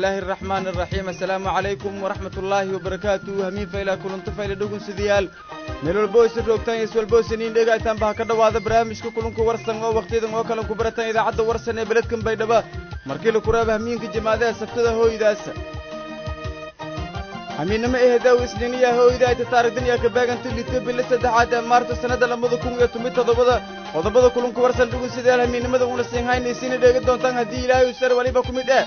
الله الرحمن الرحيم السلام عليكم ورحمة الله وبركاته همين فإلى كل انطفى لدوغن سديال ميلو البوس الروكتان يسوى البوسنين ديغا تنبها كدواذا برامجكو كلنكو ورسن ووقتيدن وكلنكو برتان إذا عدو ورسن بلدكم بيدبا مركيلو كرابة همين كجماعة سفتده هو إداسا همين نما إهداو إسلينيا هو إذا تتارك دنيا كباقن تلي تبي لسدحات مارتو السنة لمدكم يتميت ضبضا وضبضا كلنكو ورسن دوغن سديال همين نما دوغن السنهاي نيسين ديغا دونتان هدي إلهي وسر وليبا كوميدا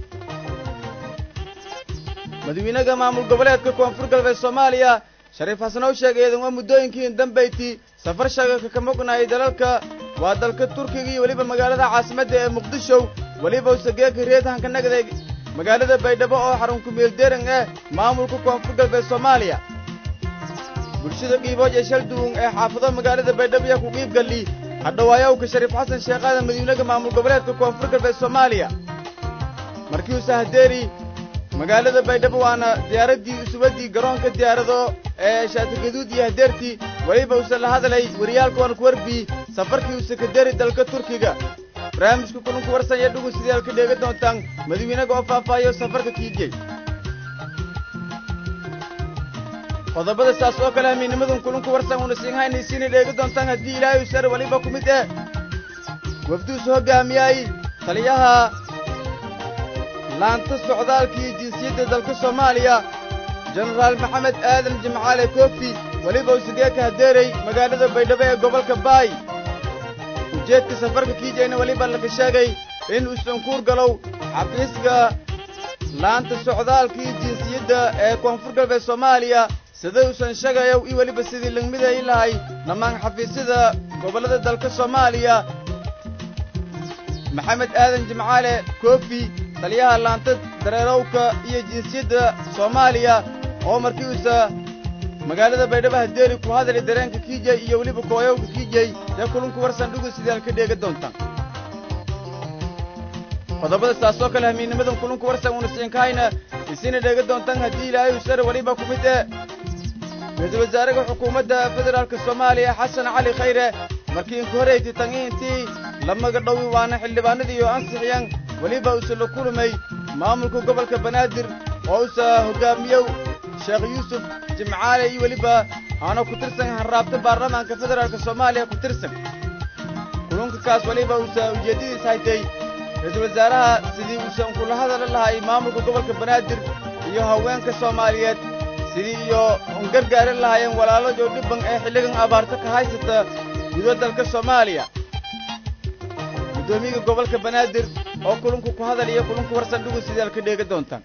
madaxweynaha maamul goboleedka koonfur galbeed Soomaaliya Shariif Xasan oo sheegay in muddooyinkii dambeeyay safar shaqo ka maqnaay dalalka waa dalka Turkiga iyo waliba magaalada caasimadda ee Muqdisho waliba uu sageeyay reedahan ka nagday magaalada Baydhabo oo xarun ku meel deeran ah maamulka koonfur galbeed Soomaaliya bulshada qiibood shal duun ee xaafado magaalada Baydhabo ku qiib gali hadawaayo ka Shariif Xasan sheeqada madaxweynaha maamul goboleedka koonfur galbeed Soomaaliya markii uu sahdeeri magaalada Baydhabo waana diyaaradii subadii garoonka diyaarado ee shaati gaduud iyo hadeerti waliba uu la hadlay wariyaalka waan ku warbi safarkii uu sekadari dalka Turkiga barnaamijka kulanku warsan ee dhugu sidii halka dheega doontaan madaxweynaha oo faafaayo safarka kiijay qodobada saas oo kale amiinimadan kulanku warsan uu siin haynaysiin dheega doontaan hadii Ilaahay uu sar waliba ku mid ah wafdu soo hogaamiyay taliyaha laanta socdaalkii jinsiyadda dalka Soomaaliya General Maxamed Aadan Jimcaale Koofi waliba uu sigeeka hadeeray magaalada Baydhabo ee gobolka Baay ujeedka safarka kiijayna waliba la sheegay in uu sankuur galow xafiiska laanta socdaalkii jinsiyadda ee koonfur galbeed Soomaaliya sida uu san sheegayo iyo waliba sidii langmida ay lahay namaan xafiisyada gobolada dalka Soomaaliya Maxamed Aadan Jimcaale Koofi taliyaha laanta dareerowka iyo jinsiyadda Soomaaliya oo markii uu magaalada Baydhabo hadeeri ku hadlay dareenka kiijay iyo waliba kooyowga kiijay ee kulanku warsan dhugu sidii halka dheega doontaan qodobada saas oo kale hamiinimadan kulanku warsan uu siin kaayna isina dheega doontaan hadii Ilaahay uu sar waliba ku mid ah madaxweynaha wasaarada xukuumadda federaalka Soomaaliya Xasan Cali Khayre markii uu horeeyay tangiintii lama gadhow waana xildhibaanadii oo ansixiyaan waliba uu soo kulmay maamulka gobolka Banaadir oo uu hogaamiyo Sheekh Yuusuf Jimcaale iyo waliba aana ku tirsan harraabta baarlamaanka federaalka Soomaaliya ku tirsan kulanka kaas waliba uu ujeedadiisa haytay ra'iisul wasaaraha sidii uu soo kula hadal lahay maamulka gobolka Banaadir iyo haweenka Soomaaliyeed sidii iyo gargaar lahaayeen walaalo oo dhiban ee xilligan abaarta ka haysata gudaha dalka Soomaaliya gudoomiyaha gobolka Banaadir oo kulanku ku hadal iyo kulanku warsan dhugu sidii halka dheega doontaan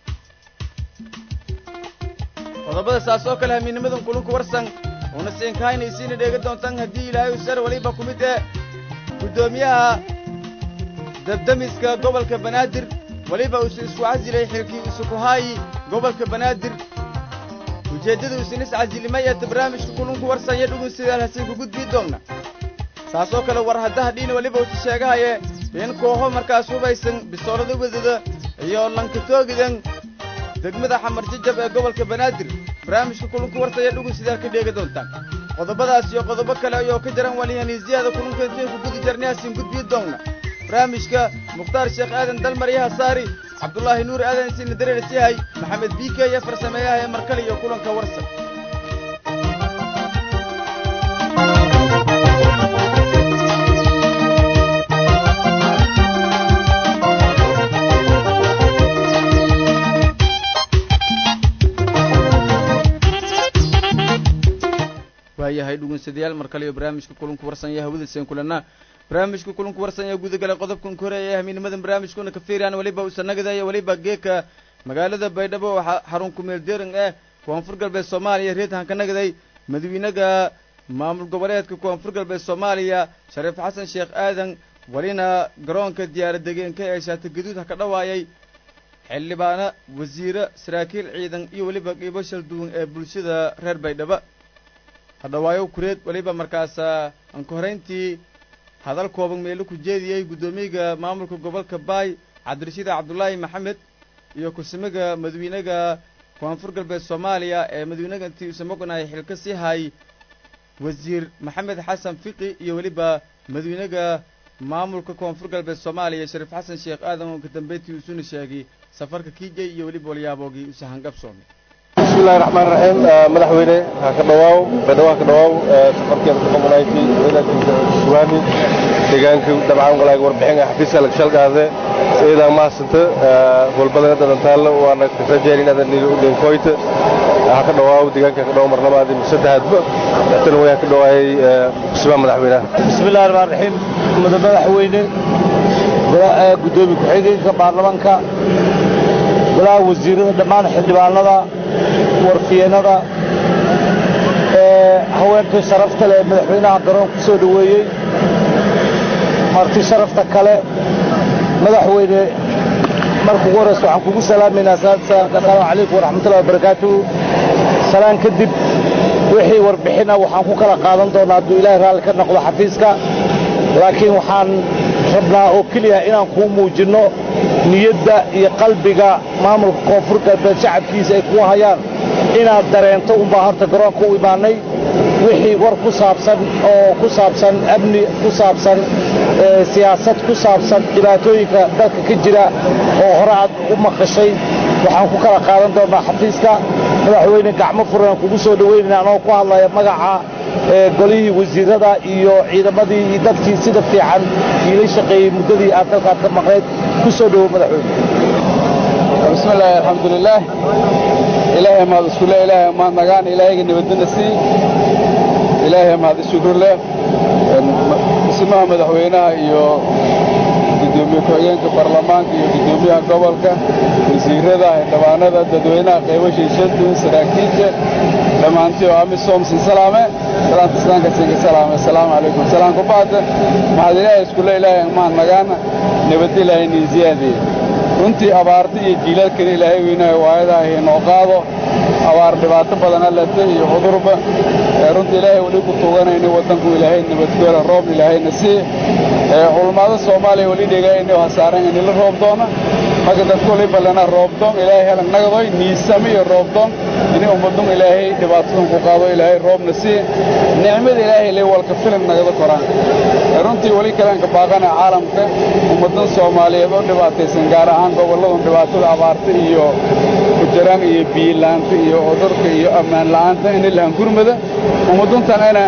qodobada saas oo kale hamiinimadan kulanku warsan una siin kaynaysiin dheega doontaan hadii Ilaahay uu sar waliba ku mid ah gudoomiyaha dabdamiska gobolka Banaadir waliba uu isku casilay xilkii uu ku haayay gobolka Banaadir ujeedadu uu is casilmay barnaamijka kulanku warsan iyo dhugu sidii halka ku gudbi doona saas oo kale war hadaha dhiin waliba uu sheegay in kooxo markaas hubaysan bisoolada wadada iyo lankatoogidan degmada Xamar Jajab ee gobolka Banaadir barnaamijka kulanku warsan ee dhugu sidii halka dheega doontaan qodobadaas iyo qodobo kale oo ka jiran waliyaaniisiyada kulanka intii ku gudi jarnaysan gudbi doona barnaamijka Mukhtaar Sheekh Aadan Dalmariyaha Saari Cabdullaahi Nuur Aadan siin dareersiyahay Maxamed Biike iyo farsameeyaha markale iyo kulanka warsan yahay dhugun sidayaal markale iyo barnaamijka kulanku warsan yahay hawada seen kulana barnaamijka kulanku warsan yahay guud galay qodobkan koreeyay hamiinimadan barnaamijkuna ka fiiraan waliba uu sanagadayo waliba geeka magaalada Baydhabo waxa xarun ku meel deeran ah koonfur galbeed Soomaaliya reedahan ka nagaday madaxweynaha maamul goboleedka koonfur galbeed Soomaaliya Shariif Xasan Sheekh Aadan walina garoonka diyaaradda ee shaati gaduud ka dhawaayay xildhibaano wasiiro saraakiil ciidan iyo waliba qiibo shal duwan ee bulshada reer Baydhabo hadawaayo kureed waliba markaas aan ku horeyntii hadal kooban meel ku jeediyay gudoomiyaha maamulka gobolka Baay Cabdirashiid Cabdullaahi Maxamed iyo ku-simiga madaxweynaha koonfur galbeed Soomaaliya ee madaxweynaha intii uu sameeyay xilka si hay wasiir Maxamed Xasan Fiqi iyo waliba madaxweynaha maamulka koonfur galbeed Soomaaliya Shariif Xasan Sheekh Aadan oo ka dambeeyay uu sheegay safarka kiijay iyo waliba waliyaaboogii u sahan qabsoomay bismillaahir rahmaanir rahiim madaxweyne ha ka dhawaaw safarkeeda community weelka suwaani deegaanka dabcan walaaga warbixin xafiiska la shalgaade sida maasanta walbada dadantaal waana ka rajeynaa in koyta ha ka dhawaaw deegaanka ka dhaw mar labaad iyo saddexaadba tan way ka dhawaay kusma madaxweynaha bismillaahir rahmaanir rahiim madaxweyne gudoomiye ku-xigeenka baarlamaanka walaal wasiirada dhammaan xildhibaanada warfiyenada haweenka sharafta leh madaxweynaha garoonka soo dhaweeyay marti sharafta kale madaxweyne markuu warayso waxaan kugu salaameynaa assalaamu calaykum waraxmatullahi wabarakaatuh salaan kadib wixii warbixina waxaan ku kala qaadan doonaa hadduu ilaahay raalli ka noqdo xafiiska laakiin waxaan rabnaa oo keliya inaan kuu muujinno niyadda iyo qalbiga maamulka koonfur galbeed shacabkiisa ay ku hayaan inaad dareento unbaa horta garoonka u imaanay wixii war ku saabsan oo ku saabsan amni ku saabsan siyaasad ku saabsan dhibaatooyinka dalka ka jira oo hore aad u maqashay waxaan ku kala qaadan doonaa xafiiska madaxweyne gacmo furan kugu soo dhaweynayna anoo ku hadlaya magaca golihii wasiirada iyo ciidamadii iyo dadkii sida fiican iila shaqeeyey muddadii aad dalkaad ka maqnayd ku soo dhawow madaxweyne bismillaahi alxamdulilaah ilaahay mahad isku leh ilaahay mahad nagaan ilaahayga nabadina sii ilaahay mahad ishukr leh dhismaha madaxweynaha iyo gudoomiye ku-xigeenka baarlamaanka iyo gudoomiyaha gobolka wasiirada xildhibaanada dadweynaha qaybashay shantuun saraakiisha dhammaantii oo amisom sin salaame salaanta islaamka sinka salaame assalaamu calaykum salaan ku baada mahad ilaahay isku leh ilaahay mahad nagaana nabad ilaahay niin ziyaadiye runtii abaarta iyo jiilaalkana ilaahay weynaayo waayadaha inoo qaado abaar dhibaato badan allata iyo cudurba runtii ilaahay weli ku tuuganayna waddanku ilaahay nabadgoola roob ilaahayna sii culummada Soomaaliya weli dhigayna waxa saaran in la roob doona marka dadku wali balana roob doon ilaahay helan nagadoy niisami iyo roob doon in ummadum ilaahay dhibaatada ku qaado ilaahay roobna sii nicmada ilaahay leh walka filan nagada koraan runtii wali kalanka baaqana caalamka ummadan Soomaaliyeed oo dhibaataysan gaar ahaan gobolada dhibaatada abaarta iyo jiraan iyo biilaanta iyo cudurka iyo ammaan la'aanta in la hangurmada ummaduntan ana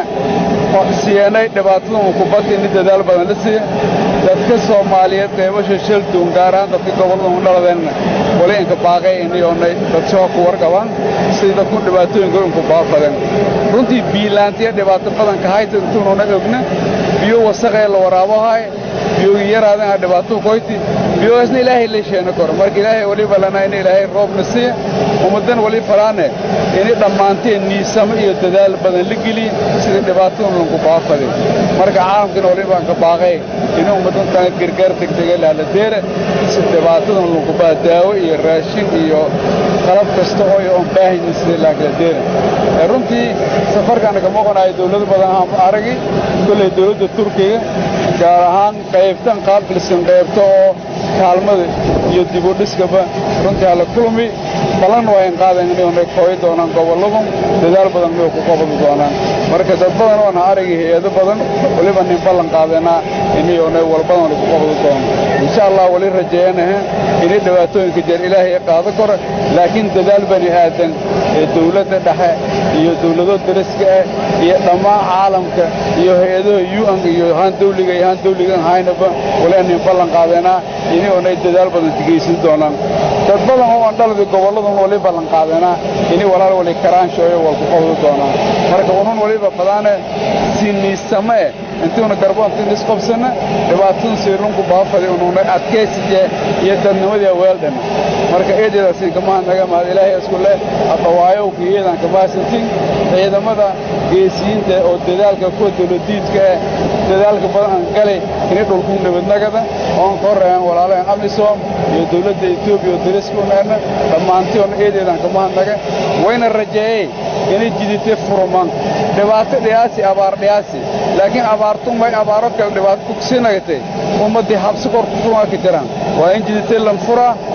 siyaanay dhibaatada ku batay in dadaal badan la siiyo dadka Soomaaliyeed qaybasho shil duun gaar ahaan dadka gobolada u dhaladeen wali inka baaqay in yoonay dad soo ku warqabaan sida ku dhibaatooyin gobolka ku baafadeen runtii biilaanta dhibaato badan ka hayto intuu noo ogna biyo wasaqay la waraabahay biyo yaraadana dhibaato qoyti biyo isna ilaahay la sheena kor marka ilaahay wali balana in ilaahay roob nasiya ummadan wali falaane in dhamaanteen niisamo iyo dadaal badan la geli sida dhibaato lagu baafaday marka caalamkana wali baan ka baaqay in ummadan tan gargaar degdeg la deera sida dhibaatada lagu baadaawo iyo raashin iyo qalab kasta oo ay baahan sida la deera runtii safarkan ka maqnaay dawlad badan aragay kulay dawladda Turkiga gaar ahaan qaybtan qaabilsan qaybta oo kaalmada iyo dib u dhiskaba runtii la kulmi balan waa in qaadan inay kooy doonaan gobolada dadaal badan oo ku qabad doonaan marka dad badan oo aragay hay'ado badan waliba nin balan qaadana inay walbadan ku qabad doonaan insha Allah wali rajeeyanahay inay dhibaatooyinka jeer ilaahay qaado kor laakiin dadaal bani aadan ee dawladda dhexe iyo dawlado dariska iyo dhammaan caalamka iyo hay'adaha UN iyo haan dawliga haynaba wala nin balan qaadana inay dadaal badan tigeysan doonaan dad badan oo dhalada gobolada wali balan qaadana inay walaal wali karaanshoyo wal ku qabado doonaan marka waxaan waliba fadana sinisame intuuna garboonta isqabsana dhibaatada seerun ku baafay inuu adkaysiye iyo dadnimada weeldan marka eedeeda si kama naga ma ilaahay isku leh aqwaayo geedan ka baasantin ciidamada geesiinta oo dadaalka ku dawladiidka dadaalka badan galay inay dhulku nabadnagada oo qoraan walaalaan amisom iyo dawladda Itoobiya dariskoonaana dhamaantoon eedeedan kama naga wayna rajeeyay inay jidite furman dhibaato dhiyaasi abaar dhiyaasi laakiin abaartu may abaaro kale dhibaato ku sinaytay ummadii habsi kor ku furan ka jiraan waa in jidite lan fura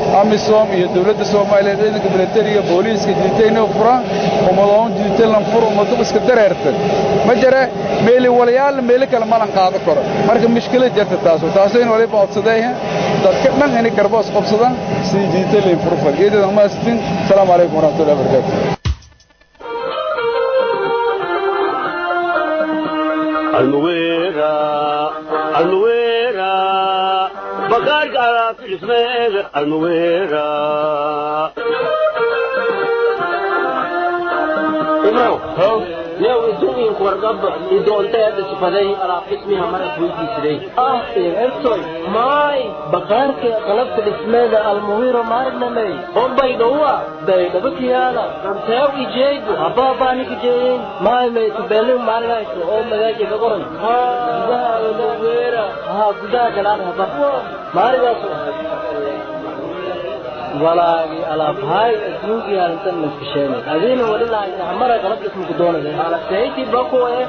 amisom iyo dawladda soomaaliyeed ciidanka militariga booliiska diintayna furaan umadoon diintalan fur umadu iska dareerta ma jira meeli walayaal meeli kale malan qaado karo marka mushkilad jirta taasoo waliba codsadayha dadka dhan inay garboos qabsadaan si diintalan furfan iyadoo ma astin salaamu alaykum warahmatullahi wabarakatuh المويرة بقارك على في اسمه المويرة إمام لو الدنيا كورقب يدون تهد سفدي على اسمها مرة ويجي سدي إرتوي ماي بقارك قلبت اسمه المويرة مارنا مي هم بيدوا بيدوا كيانا رمتاوي جيدو أباباني كجين ماي مي تبلو مارنا شو أم ملاجي بقرن ها المويرة ها قدا كلام هبا مارنا شو ولا على هاي الدنيا أنت مسكشانة هذين ولا عمرة قلبت اسمك دونه على سيتي بقوة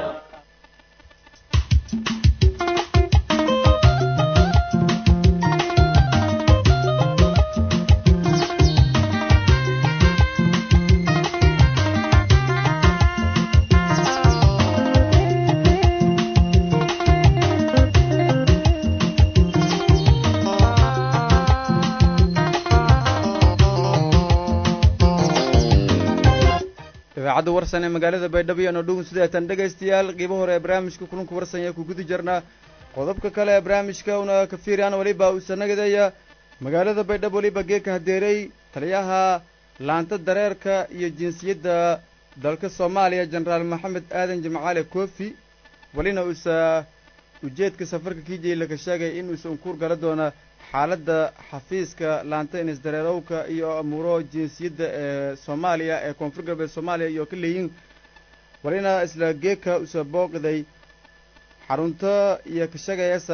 idaacadda warsan ee magaalada baydhabo iyo nodhown sideetan dhegaystayaal qiibo hore ee barnaamijka kulanka warsan ee ku guda jirnaa qodobka kale ee barnaamijka una ka fiiriyaan waliba uu sanagadaya magaalada baydhabo waliba geeka hadeeray taliyaha laanta dareerka iyo jinsiyadda dalka Soomaaliya Generaal Maxamed Aadan Jimcaale Koofi walina ujeedka safarka kiijay la ka sheegay in uu soo kuur gala doona xaaladda xafiiska laanta dareerowka iyo amuuro jinsiyadda ee Soomaaliya ee koonfur galbeed Soomaaliya iyo kaleeyin walina isla geeka u soo booqday xarunta iyo ka shaqeeysa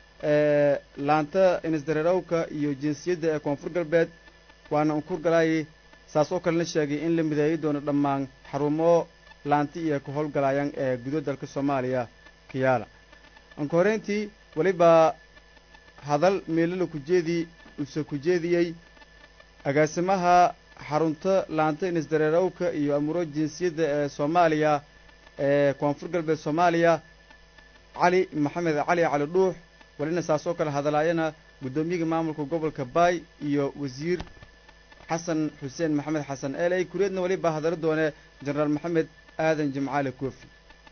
laanta dareerowka iyo jinsiyadda ee koonfur galbeed waana kuur galay saas oo kale la sheegay in la mideeyo doono dhammaan xarumo laanti iyo ka howlgalayaan ee gudaha dalka Soomaaliya kiyaala aan koreyntii waliba hadal meelala ku jeediyay agaasimaha xarunta laanta dareerowka iyo amuuro jinsiyadda ee Soomaaliya ee koonfur galbeed Soomaaliya cali maxamed cali dhuux walina saas oo kale hadalaayana gudoomiyaha maamulka gobolka Baay iyo wasiir xasan xuseen maxamed xasan eelay kureedna waliba hadal doone Generaal Maxamed Aadan Jimcaale Koofi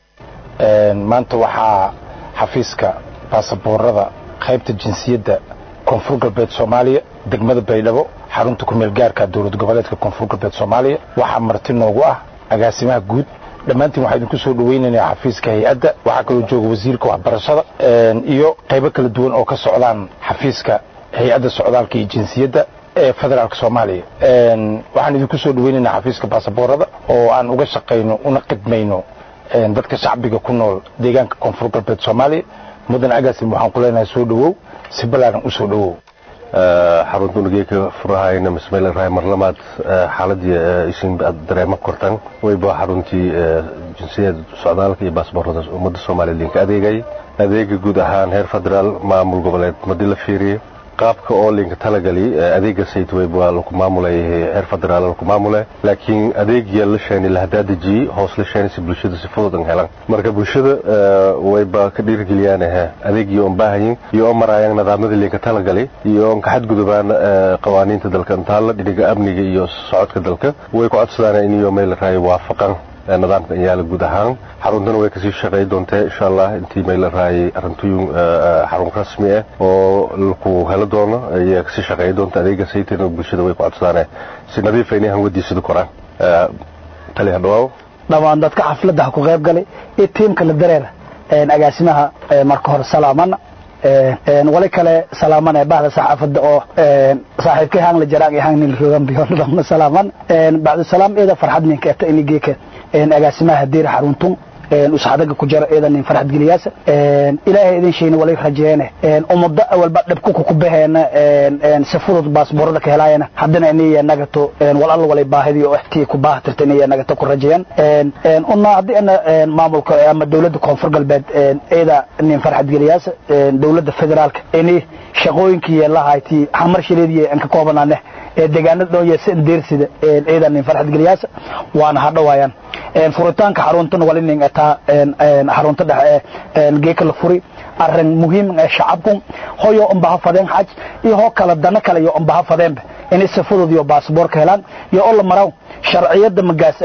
maanta waxaa xafiiska baasaboorada qaybta jinsiyadda koonfur galbeed Soomaaliya degmada Baydhabo xarunta ku meel gaarka dawlad goboleedka koonfur galbeed Soomaaliya waxa marti noogu ah agaasimaha guud dhammaantiin waxaan idinku soo dhaweynaynaa xafiiska hay'adda waxa kale oo jooga wasiirka waxbarashada iyo qaybo kala duwan oo ka socdaan xafiiska hay'adda socdaalka iyo jinsiyadda ee federaalka Soomaaliya waxaan idinku soo dhaweynaynaa xafiiska baasaboorada oo aan uga shaqeyno una qidmayno dadka shacbiga ku nool deegaanka koonfur galbeed Soomaaliya mudan agaasim waxaan ku leenahay soo dhawow si balaaran u soo dhawow xarunta unugeeka furahayna masmayl raay marlamaad xaaladii isin dareema kortan wayba xaruntii jinsiyadda socdaalka iyo baasaboorada ummadda Soomaaliyeed adeega guud ahaan heer federaal maamul goboleed madii la fiiriyo qaabka oo linka talagali adeega saytway waa lagu maamulay heer federaal lagu maamulay laakiin adeegya la sheeni la hadaadaji hoos la sheeni si bulshada si fudud u helaan marka bulshada wayba ka dhiirgeliyaan adeegyo u baahan iyo marayaan nidaamyada linka talagali iyo ka xadgudubaan qawaaniinta dalka inta la dhiniga amniga iyo socodka dalka way ku codsadaan in iyo meel raay waafaqan nidaamka iyaala guud ahaan xaruntana way ka sii shaqeey doontaa insha Allah intii meel raay arintooyin xarun rasmi ah oo lagu helo doono ay ka sii shaqeey doontaa adeega saytana bulshada way ku codsadaan si nadiif ah inay wadiisada koraan taliya dhawaw dhamaan dadka xafladda ku qayb galay ee tiimka la dareera agaasimaha marka hore salaamana wali kale salaamana baada saxaafadda oo saaxiibkay hang la jaraan hang nin roogan biyo salaaman baada salaam eeda farxad ninka ta inigeeka agaasimaha diir xaruntun usxadaga ku jira eedan farxad geliyaasa ilaahay idin sheeyna wali rajeeyna umada walba dhibku ku baheena safudud baasboorada ka helayna hadana inay nagato walaal wali baahidi oo ihtii ku baahatirtay inay nagato ku rajeeyaan una hadii ana maamulka ama dawladda koonfur galbeed eeda nin farxad geliyaasa dawladda federaalka inay shaqooyinkii lahayti hamar shireediyay an ka koobanaanay deegaanada oo yeesan deersida eeda nin farxad geliyaasa waana hadhawaayaan furitaanka xaruntan wali nin ata xarunta dhexe geeka la furi arrin muhiim ah shacabku hooyo umbaha fadeen xaj iyo hoo kala dana kale iyo umbaha fadeen inay safudud iyo baasboorka helaan iyo oo la maraw sharciyada magaas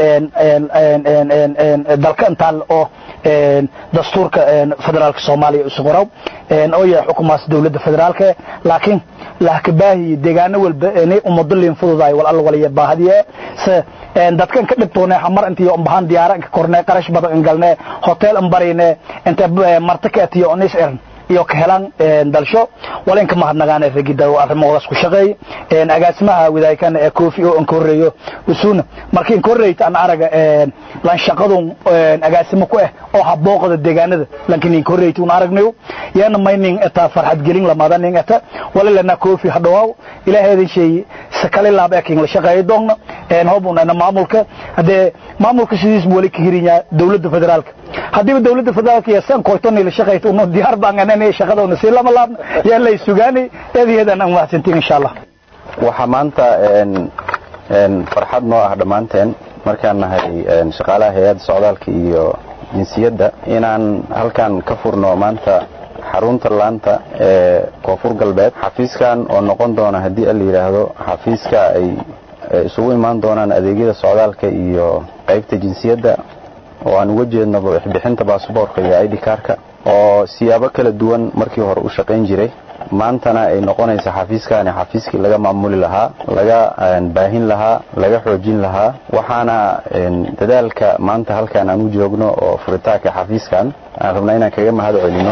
dalka intaan oo dastuurka federaalka Soomaaliya u suqoraw oo yahay xukuumadda dawladda federaalka laakiin la kabaahi deegaano walba inay ummadooyin fududaay walaal waliya baahdiye dadkan ka dhibtoona xamar intii umbahan diyaaran ka kornay qarash badan galnay hotel ambarine inta martakaatiyo onis iyo ka helan dalsho walenka mahadnaqaan ragida arrimoodaas ku shaqeey agaasimaha widaaykan ee koofi oo koreeyo usuna markii koreeyta aan araga lan shaqadun agaasimo ku ah oo habooqada deegaanada laakiin koreeyta aan aragnayo yaana maynin eta farxad gelin lamadan ingata walaalna koofi hadhawaaw ilaahay idin sheey sakale laabakin la shaqeeyo doona hobuna maamulka hadee maamulka sidiis wali ka hirinya dawladda federaalka hadii dawladda federaalka iyo san koortan la shaqeeyto oo diyaar baan inay shaqadooda si lama laabna yaa la isugaani eedaheedan aan wahsantiin insha Allah waxa maanta farxad noo ah dhamaanteen markaan nahay shaqaalaha hay'adda socdaalka iyo jinsiyadda inaan halkan ka furno maanta xarunta laanta ee koonfur galbeed xafiiskan oo noqon doona hadii la yiraahdo xafiiska ay isugu imaan doonaan adeegyada socdaalka iyo qaybta jinsiyadda oo aan uga jeedno bixinta baasaboorka iyo ID kaarka oo siyaabo kala duwan markii hore u shaqeyn jiray maantana ay noqonaysa xafiiskani xafiiskii laga maamuli lahaa laga baahin lahaa laga xoojin lahaa waxaana dadaalka maanta halkan aan u joogno oo furitaanka xafiiskan aan rabnaa inaan kaga mahad celino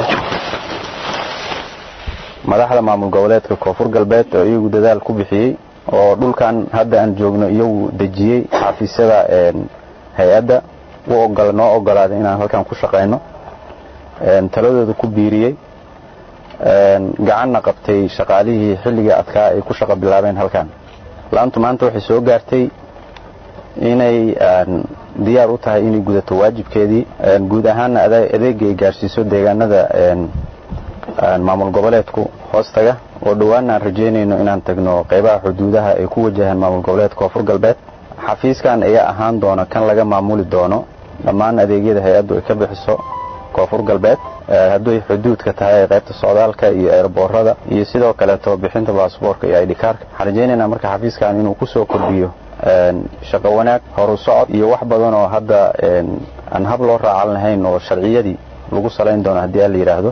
madaxda maamul goboleedka koonfur galbeed oo iyagu dadaal ku bixiyay oo dhulkan hadda aan joogno iyagu dajiyay xafiisyada hay'adda noo ogolaaday inaan halkan ku shaqeyno taladooda ku biiriyay gacanna qabtay shaqaalihii xilliga adkaa ay ku shaqo bilaabeen halkan laantu maanta waxay soo gaartay inay diyaar u tahay inay gudato waajibkeedii guud ahaan adeegga ay gaarsiiso deegaanada maamul goboleedku hoostaga oo dhawaan aan rajeynayno inaan tagno qaybaha xuduudaha ay ku wajahaan maamul goboleedka koonfur galbeed xafiiskan ayaa ahaan doona kan laga maamuli doono dhammaan adeegyada hay'addu ay ka bixiso koonfur galbeed haddii xuduudka tahay qaybta socdaalka iyo airboorada iyo sidoo kale bixinta baasaboorka iyo ID kaarka xarjeynayna marka xafiiskan inuu ku soo kordhiyo shaqo wanaag horu socod iyo wax badan oo hadda aan hab loo raacan lahayn oo sharciyadii lagu saleyn doono hadii la yiraahdo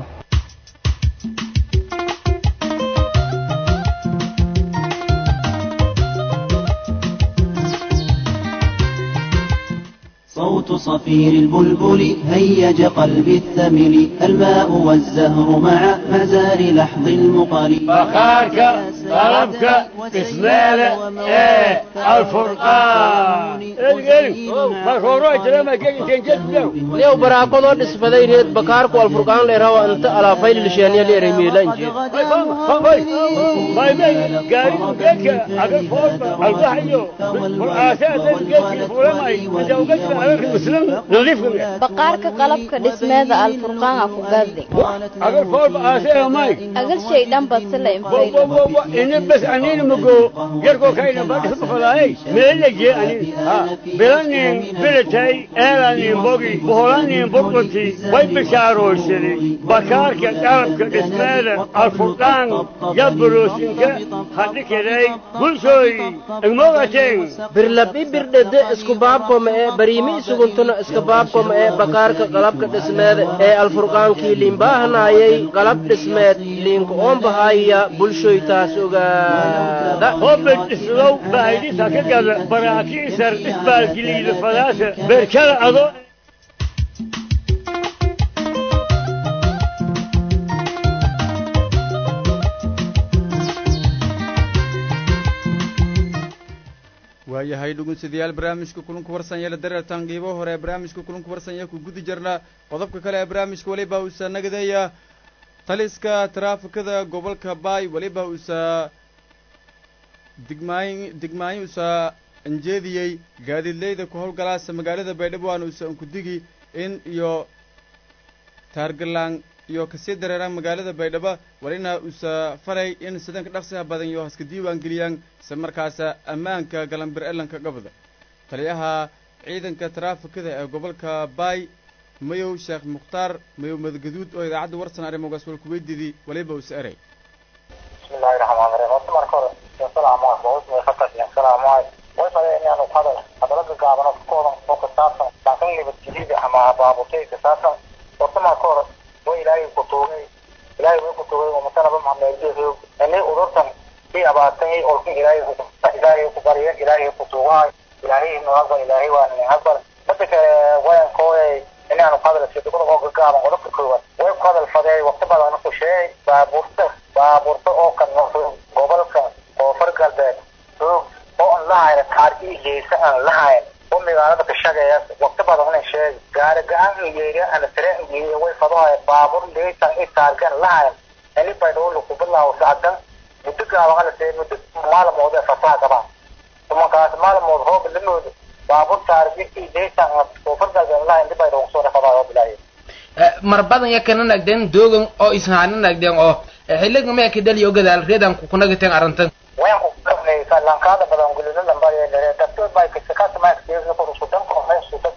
صوت صفير البلبل هيج قلبي الثمل الماء والزهر مع مزار لحظ المقل فخارك طلبك اسمال الفرقان ليو براكو دو دسفداي ريد بكارك والفرقان ليراو انت على فايل لشانيه ليرمي لانجي باي باي قال لك اقل فوق البحيو والاساس الجيش فورماي بقارك قلبك دسماده الفرقان اكو غادي اقل فوق اساس ماي اقل شيء دم بس لا انفيل ان بس انين مغو يركو كاين بعد فلاي ميلجي انين بلاني بلتاي ايراني بوغي بولاني بوغتي واي بشاروشري بقارك قلبك دسماده الفرقان يبروسنك حدك راي بلشوي الموغتين برلبي بردد اسكو بابكم بريمي سغنتنا اسكبابكم بقارك قلبك دسماد الفرقان كي لين باهنايي قلب دسماد لينك اون بهايا بلشوي تاسوغا هوب اسلو بايدي ساكا براكي سر اسبال جليل فلاسه بركل ادو waayahay dhugunsidayaal barnaamijka kulanka warsanya la dareertaan qiibo hore barnaamijka kulanka warsanya ku gudi jirna qodobka kale ee barnaamijka waliba uusa nagadaya taliska taraafikada gobolka baay waliba uusa digmaayin uusa anjeediyey gaadiidleyda ku howlgalaasa magaalada baydhabo waana uusa ankudigi in iyo taargalaan iyo kasii dareeraan magaalada baydhabo walina uusa faray in sidanka dhaqsiha badan iyo haska diiwaan geliyaan isla markaasa ammaanka galambir elanka gobda taliyaha ciidanka taraafikada ee gobolka baay mayow sheekh mukhtaar mayow madgaduud oo idaacadda warsan arrimogaas wal kuweydiidii waliba uusa eray bismillahi raxmaani raxiim horta marka hore salaamu alaykum salaamu alaykum way fadhiyeen inaan hadalada gaaban oo kooban oo ka saabsan dhaqan nabadgelyada ama baabuurtay ka saabsan horta marka hore way ilaahay ku tuugay oo matalaba maxameediyo inay ururtan si abaatay oo ilaahay ku bariya ilaahay ku tuugay ilaahay nooga ilaahay waan hadal dadka waan kooyay inaan hadal si dad oo gaaban oo ka kooban way ku hadal faday waqti badan ku sheey baabuurta oo kan gobolka oo fargalbeed oo online kaarki jeesa aan lahayn oo magaalada ka shaqeeya waqti badan inay sheeg gaar gacan yeeriya ana tareen iyo way fadhaya baabuur leeysan istaarkan lahayn ani baydoo ku bilaaw saadan muddo gaaban la sameeyay muddo maalmood ee fasaha qaba kuma kaas maalmood hoob limoodo baabuur taariki jeesa oo fargalbeed lahayn dib baydoo soo dhaqaado bilaayo mar badan yakana nagden doogan oo ishaana nagden oo xilliga ma ka daliyo gadaal reedan ku kunagateen arintan waan ku qabnay laankaada badan gulina lambaye dadka bay ka kasmaas jeeso ku sudan ko ay sudan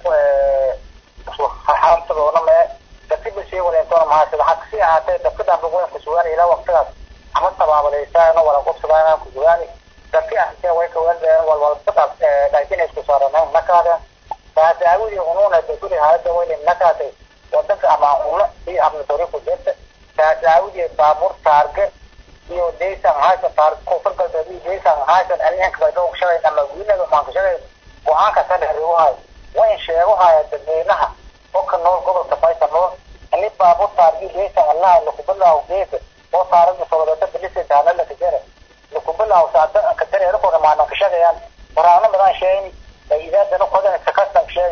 ko haamta doona ma dadka bisii wala inta ma hada xaqsi ahaatay dadka dhanba waan ku sugan ilaa waqtigaas ama tabaabalaysaana wala qofsadana ku sugan dadka ahta way ka wada wal fadal dhaytin isku saarana nakada taadaawidi unuuna dadku hada way nakada wadanka ama uuna si amna doriku jirta taadaawidi baabuur target iyo deesan haysa taar ko farqada deesan haysa aliyaan ka dhow shalay ama wiilada ma ka shalay waxaan ka sadeeruhay way sheegahay dadweynaha oo ka nool gobolka Faysal ani baabuur target deesan Allah la ku bilaaw geeda oo taarada soo bilisa taana la kajara la ku bilaaw saada ka dareero ko ma ka shaqeeyaan waraana madan sheeyn idaada no qodan ka kastan sheey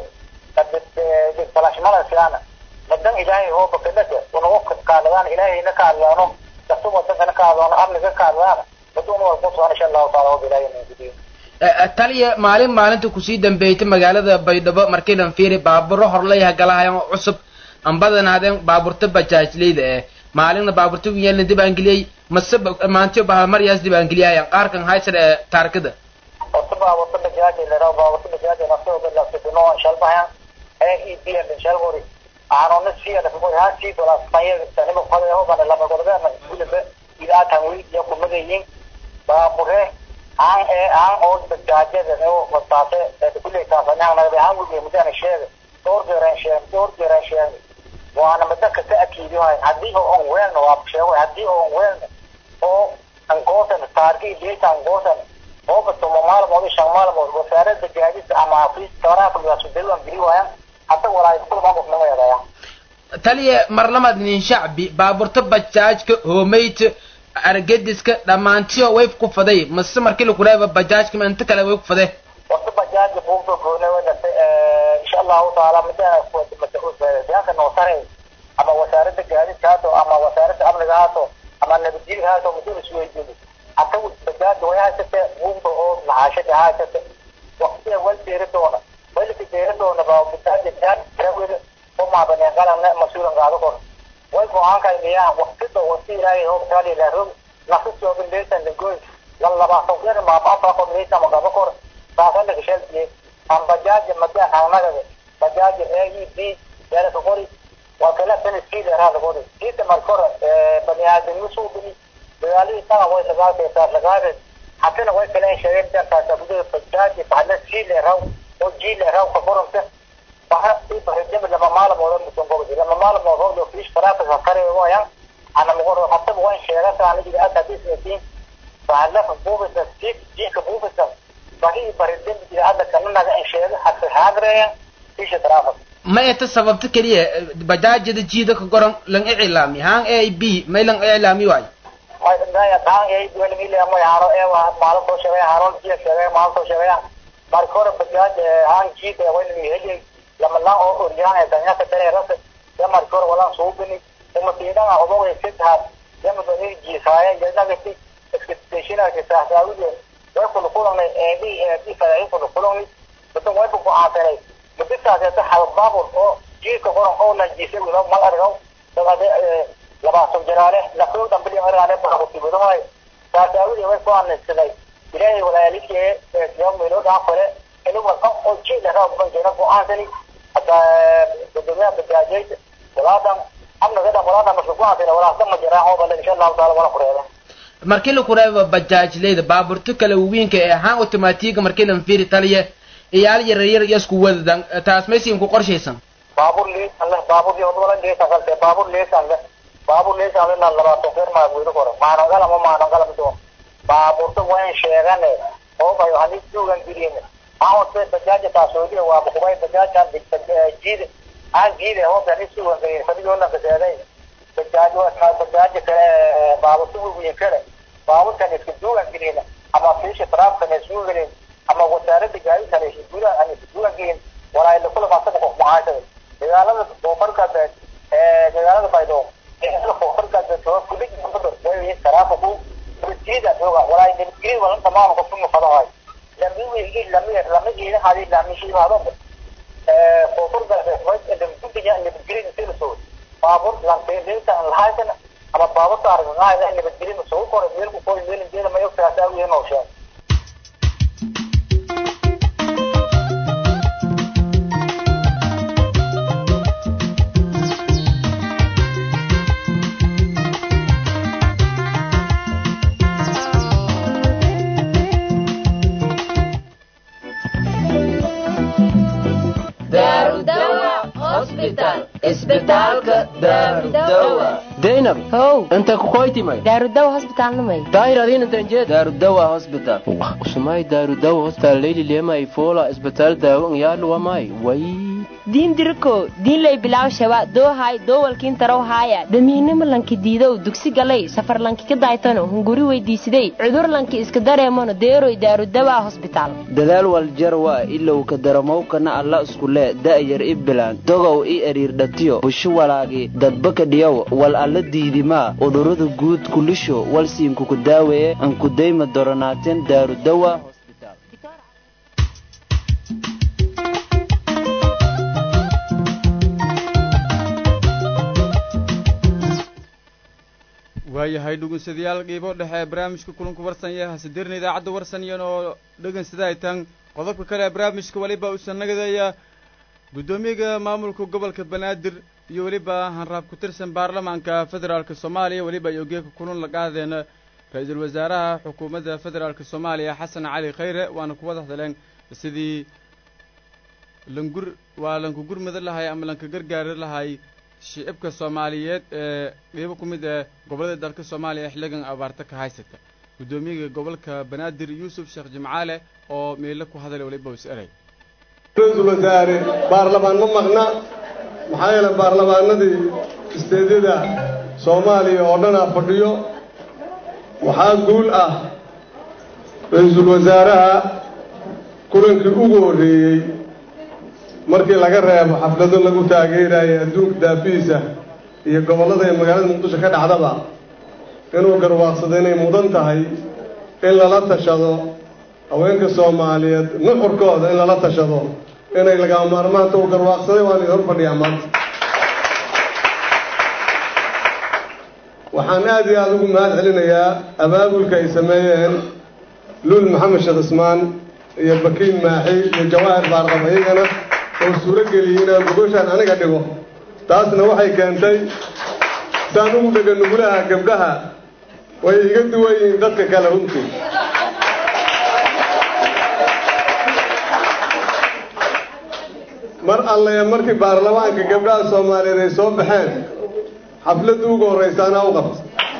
dad falash mala siyaana madan ilaahay oo bakadada oo ka qaadaan ilaahayna ka allaano dadku wadana ka allaano amniga ka allaano dadku wal qof insha Allah taala oo ilaahay nadiin taliya maalinta ku sii dambeeyay magaalada Baydhabo markii aan fiiri baabuuro horleeyaha galahayan cusub aan badanaadeen baabuurta bajaajleyda maalinna baabuurta wiilna dib aan galiyay masab maantii baa maryaas dib aan galiyay qaarkan haysan taarkada baabuurta bajaajleyda baabuurta bajaajleyda nafsoo la sidino shalbahan EPL shalgori aanona siya ku haasi dola fayay tanimo qadayo bana laba gobolada gudba ila tanwi iyo kumadeeyeen baabure aan oo bajaajada oo wasaate kulli taasana naga aan ugu midana sheega door geeraan waana madaka taakiido hadii oo weelno waa sheego hadii oo weelno oo aan goosan taarki jeesan goosan oo bato maalmood shan maalmood wasaaradda gaadiidka ama afis taraafika soo deewan biliwaan hatta walaay ku baabuur ma yeelaya taliya marlamad nin shacbi baabuurta bajaajka hoomeyd argadiska dhamaantiyo way ku faday mas markii lagu leeyahay bajaajka ma inta kale way ku faday waqti bajaajka buundo goona wada insha Allah taala midana ku dadka noo saray ama wasaaradda gaadiidka ama wasaaradda amniga ama nabadgelyada muddo isweydii hatta bajaajka way haysta buundo oo lahaashada haysta waqtiga wal deeradona baa bajaajka وما بني قالنا مسؤول عن هذا كله ويقول عنك إني وقتها وسيلة هو تالي لهم نفسه بالليل تنقول والله ما صغير ما بعرف ليس ما قبكر فهذا الشيء اللي عم بجاج مكان عنا كذا بجاج أي بي يعني تقولي وكلا سنة سيلة هذا كله كيف مركور بني آدم يسوع بني بيالي سنة هو سجال بيسار لقاره حتى لو كلا شيء تنتهي تبدو بجاج بعد سيلة راو وجيل راو كفرم ته فحتى برجع لما ماله موضوع بتنقول لما ماله موضوع لو فيش فرق فكري هو يعني أنا مقول حتى بوين شيرات أنا جي أتى بيسنتين فعلا فبوب التسكيك جي كبوب التسكيك فهي برجع بدي هذا كمان هذا شيء حتى هذا فيش ترافق ما يتسبب تكليه بجاج جديد كقرن لين إعلامي هان A B ما لين إعلامي واي ما يدنا يا هان A B ولا ميل يا ما يعرف إيه وماله توشوا يا هارون جي شوا ماله توشوا markore bajaaj aan jiid wayna heli lama la oo oriyaan tanya ka dareerada ya markore wala suubini uma tiidana oo way sidhaad yama bani jiisaaya jannagati expectation ka taasawide way kullu kulanay eedi faraay kullu kulanay dadka way ku aatanay dadka ta halbaabo oo jiidka qoran oo la jiisay wala mal argaw dabada laba soo jiraale la ku dambiyo araale baa ku tibiday taasawide way ku aanaysanay ilaahay walaalkii yawm ilo dhaafare inuu waxa oo jiida raaw banjana ku aantani hada dadweynaha bajaajay walaadan amna gada walaadan masku aantani walaadan ma jiraan oo bal insha Allah taala wala qureeda markii la qureeyo bajaajleeda baaburta kala weynka ee ahaan automatic markii la fiiri taliye iyaal yaryar isku wadadan taas meeshin ku qorsheysan baabur li Allah baabur iyo wala leey tagalte baabur leey sanga la laba tofer ma guudo koro maana gala do baaburta waan sheegane oo bayo hadii suugan diriyeen aan bajaaj taasoo waa buqay bajaaj jiid aan jiid oo bari suugan diriyeen fadhiyo la kadeeday bajaaj waa bajaaj kale baaburta ugu yeekale baaburta isku suugan diriyeen ama fiish taraafka suugan ama wasaaradda gaadiidka ay suugan diriyeen walaal la kula faasada qof macaashada dagaalada doofarka dagaalada baydo doofarka soo kulli way taraafku جيدا دوغا ولا يدري ولا تمام قسم فضاي لم يجي هذه لم يشي هذا فوتور ده وقت اللي بتجي اللي بتجري في السوق بابور لم تيجي الحاجه اما بابور تعرف اللي بتجري في السوق ولا ميل كل ميل دي ما يفتح تساوي هنا وشان اسبتالك دار الدواء زينب هو انت كويتي ماي دار الدواء هوسبيتال نمي داير هذين انت جيت دار الدواء هوسبيتال وسماي دار الدواء هوسبيتال ليلي ليما يفولا اسبتال داو يالو وماي وي دين دركو دين لي بلاو شوا دو هاي دو walkiin taraw haaya damiinimo lanki diido dugsi galay safar lanki ka daaytano hunguri weydiisiday cudur lanki iska dareemano deeroy daaru dawaa hospital dadaal wal jarwa ilaa ka dareemo kana alla isku lee daayar iblaan dogow i ariir dhatiyo bushu walaagi dadbaka dhiyow wal alla diidima udurada guud kulisho wal siinku ku daaweeye an ku deyma doronaateen daaru dawaa waayahay dhugunsadayaal qiibo dhexe barnaamijka kulanku warsan yahay hasidirna idaacadda warsan iyano dhagansada ay tan qodobka kale barnaamijka waliba uu sanagadeeya gudoomiyaha maamulka gobolka banaadir iyo waliba hanraab ku tirsan baarlamaanka federaalka Soomaaliya waliba iyo geeka kulan la qaadeena ra'iisul wasaaraha xukuumadda federaalka Soomaaliya Xasan Cali Khayre waana ku wada hadleen sidii langu gurmada lahay ama lanka gargaar lahay shicibka Soomaaliyeed ee qeybo ku mid ah gobolada dalka Soomaaliya xilligan abaarta ka haysata gudoomiyaha gobolka Banaadir Yuusuf Sheekh Jimcaale oo meelo ku hadalay waliba uu saray ra'iisul wasaare baarlamaan ma maqna maxaa yeelay baarlamaanadii isteedada Soomaaliya oo dhan fadhiyo waxaa guul ah ra'iisul wasaaraha kulankii ugu horeeyay markii laga reebo xaflado lagu taageerayo adduunka daafiisa iyo gobolada ee magaalada Muqdisho ka dhacdaba inuu garwaaqsado inay mudan tahay in lala tashado haweenka Soomaaliyeed nuxurkooda in lala tashado inay laga maarmaanto u garwaaqsaday waan hor fadhiyaa maanta waxaan aad iyo aad ugu mahad celinayaa abaabulka ay sameeyeen Lul Maxamed Sheekh Ismaan iyo Bakiin Maaxi iyo Jawaahir Baarqab iyagana oo suura geliyay inaan gogoshaan aniga dhigo taasna waxay keentay saan ugu dhagan nugulaha gabdhaha way iga duwayiin dadka kale runtii mar alle markii baarlamaanka gabdhaha Soomaaliyeed ay soo baxeen xafladda ugu horeysaana u qabtay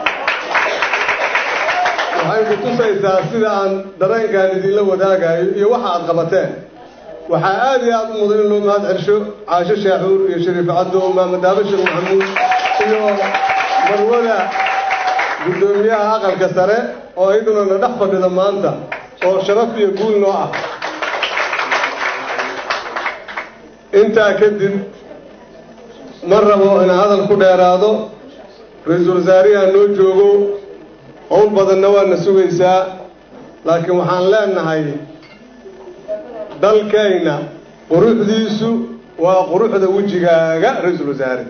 waxay ku tusaysaa sida aan dareenkaan idinla wadaagayo iyo waxa aad qabateen waxaa aad iyo aad u mudan in loo mahad celsho Caasho Shaacuur iyo Shariif Cabdo Maamud Daabasho Maxamuud iyo marwada gudoomiyaha aqalka sare oo iduna dhex fadhida maanta oo sharaf iyo guul noo ah intaa kadib ma rabo inaan hadal ku dheeraado ra-iisul wasaarihaa noo joogo howl badanna waana sugaysaa laakiin waxaan leenahay dalkayna quruxdiisu waa quruxda wejigaaga ra-iisul wasaare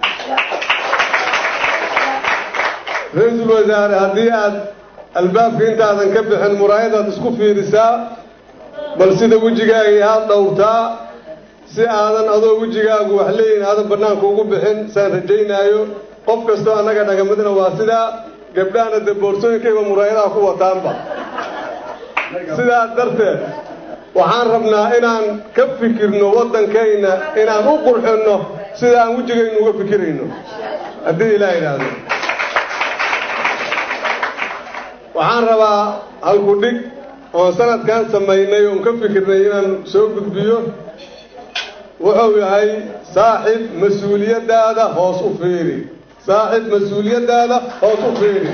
ra-iisul wasaare haddii aad albaabka intaadan ka bixin muraayadaad isku fiirisaa bal sida wejigaaga aad dhowrtaa si aadan adoo wejigaagu wax leeyihin aadan bannaanka ugu bixin saan rajaynaayo qof kastoo annaga dhagamadna waa sidaa gabdhahana dee boorsooyinkayba muraayadaha ku wataanba sidaas darteed waxaan rabnaa inaan ka fikirno waddankayna inaan u qurxinno sida aan wejigaynu uga fikirayno haddii ilaah idhaahdo waxaan rabaa halku dhig oon sanadkan samaynay oon ka fikirnay inaan soo gudbiyo wuxuu yahay saaxib mas-uuliyaddaada hoos u fiiri saaxib mas-uuliyaddaada hoos u fiiri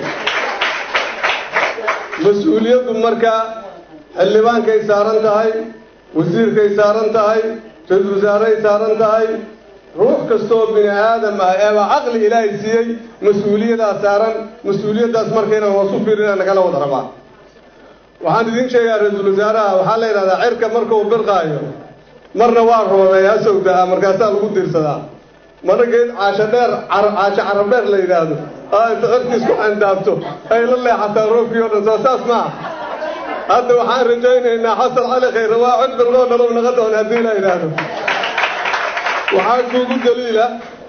mas-uuliyaddu marka xildhibaankay saaran tahay wasiirkay saaran tahay ra-iisul wasaareay saaran tahay ruux kastoo bini aadam ah eeba caqli ilaahay siiyey mas-uuliyadaas saaran mas-uuliyaddaas marka inaan hoos u fiirin inaan nagala wada rabaa waxaan idin sheegaa ra-iisul wasaaraha waxaa la yidhahdaa cirka marka uu birqaayo marna waa roobay hasowdaa markaasaa lagu diirsadaa marna geed caasho carab dheer la yidhaahdo inta cirkiis ku xandaabto ay la leexataa roobkii oo dhan soo saas maaha hadda waxaan rajaynaynaa xasan cali khayre waa cod birqoo dhalow naga doon haddii la yidhaahdo waxaa kuugu daliila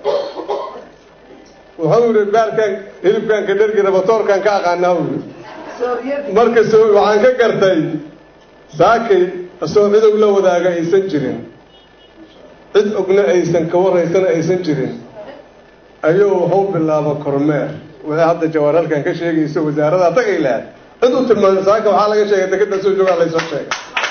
wuxuu yidhi baarkan hilibkan ka dhergi rabatoorkan ka aqaanaa u yidhi marka waxaan ka gartay saakay asoo cidow la wadaaga aysan jirin cid ogna aysan ka waraysana aysan jirin ayuu wuxuu bilaaba kormeer wixii hadda jawaar halkan ka sheegayso wasaaradaa tagay lahayd cid u tilmaamay saaka waxaa laga sheegay dekeda soo joogaa laysoo sheegay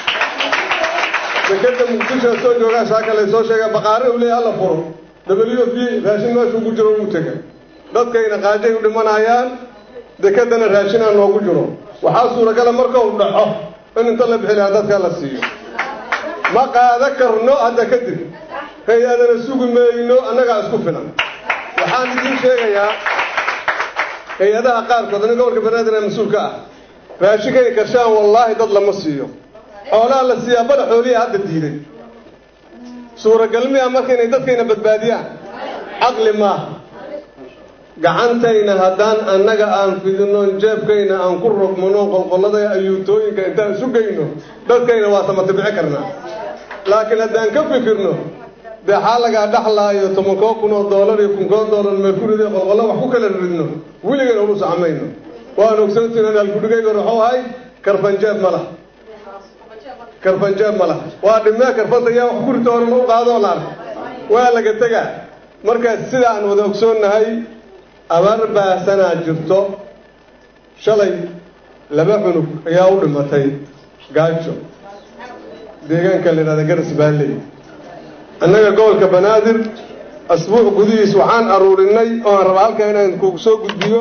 dekeda muqdisho soo joogaa saaka laysoo sheegay baqaare uu leeyahay alla furo WFP raashin meeshuu ku jiro uu tegay dadkayna qaajay u dhimanayaan dekedana raashinaa noogu jiro waxaa suuragala marka uu dhaco in inta la bixi lahaa dadka la siiyo ma qaada karno hadda kadib hay-adana sugi mayno annagaa isku filan waxaan idiin sheegayaa hay-adaha qaarkood nin gobolka banaadir ee mas-uulka ah raashinkay karshaan wallaahi dad lama siiyo xoolaha la siiyaa bada xooliya hadda diiday suuragalmiya marka inay dadkayna badbaadiyaan caqli maaha gacantayna haddaan annaga aan fidinoon jeebkayna aan ku rogmano qolqollada ayuutooyinka intaan isu geyno dadkayna waa samatabici karnaa laakiin haddaan ka fikirno dee xaalagaa dhaxlaayo $10,000 iyo $1,000 meelkurida qolqollo wax ku kala ridno weligayna ulu sacmayno waan ogsoontiin in alkudhigayga wuxuu ahay karfanjeeb ma lah karfanjeeb ma lah waa dhimee karfanta yaa wax kurita hore lagu qaadoo la arka waa laga tegaa markaas sida aan wada ogsoonnahay abaar baasanaa jirto shalay 2 cunug ayaa u dhimatay gaajo deegaanka la yidhahda garas baalley annaga gobolka banaadir asbuuc gudihiis waxaan aruurinay oo aan raba halkaa inaan kugu soo gudbiyo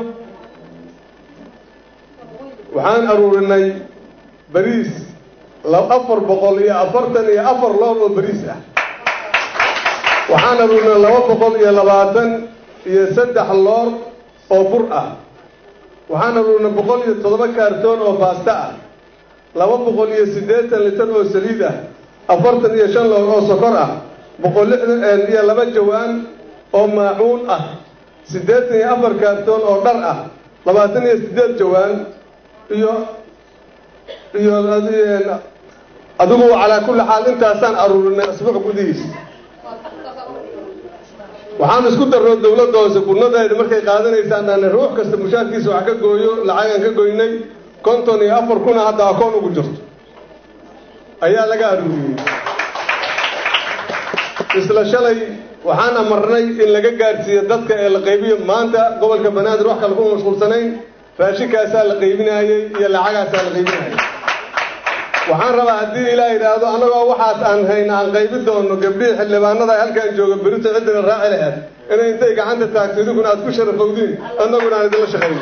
waxaan aruurinay bariis 444 loor oo bariis ah waxaan aruurinay 223 loor oo bur ah waxaan aruurinay 107 kaartoon oo baasta ah 280 litir oo saliid ah 45 loor oo sokor ah 162 jawaan oo maacuun ah 84 kaartoon oo dhar ah 28 jawaan iyo adigu calaa kulli xaal intaasaan aruurinay asbuuc gudihiis waxaan isku darno dawladda hoose gurnadeeda markay qaadanaysaan aanay ruux kasta mushaarkiisa wax ka gooyo lacagaan ka goynay 54 kuna hadda akoon ugu jirto ayaa laga aruuriyey isla shalay waxaan amarnay in laga gaarsiiyo dadka ee la qaybiyo maanta gobolka banaadir wax kale kuma mashquulsanayn raashinkaasaa la qaybinayey iyo lacagaasaa la qaybinayay waxaan rabaa haddii ilaah yidhaahdo annagoo waxaas aan hayna aan qaybin doono gabdhihii xildhibaanada halkaan jooga berito ciddina raaci laheed inay intay gacanta taagto idinkuna aad ku sharafowdiin annaguna aan idinla shaqayno